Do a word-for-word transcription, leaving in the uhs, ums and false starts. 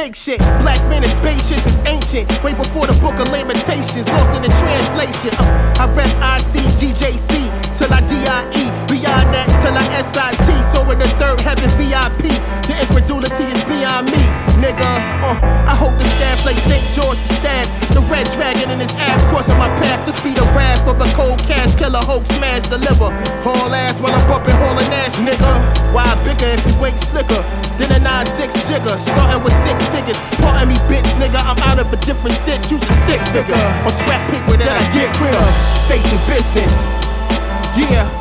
fake shit. Black men in spaceships is ancient, way before the book of Lamentations, lost in the translation. uh, I rep I C G J C till I D I E, beyond that till I S I T. So in the third heaven V I P, the incredulity is beyond me, nigga. uh, I hope the staff like Saint George the stab, the red dragon in his abs crossing my path, the speed of wrath of a cold cash killer, hoax smash deliver, haul ass while I'm bumping Hall and Nash, nigga. Why bigger if you ain't slicker than a nine six jigger, starting with six figures. Pardon me, bitch, nigga, I'm out of a different stitch. Use a stick figure on scrap paper that I get rid of. State your business, yeah.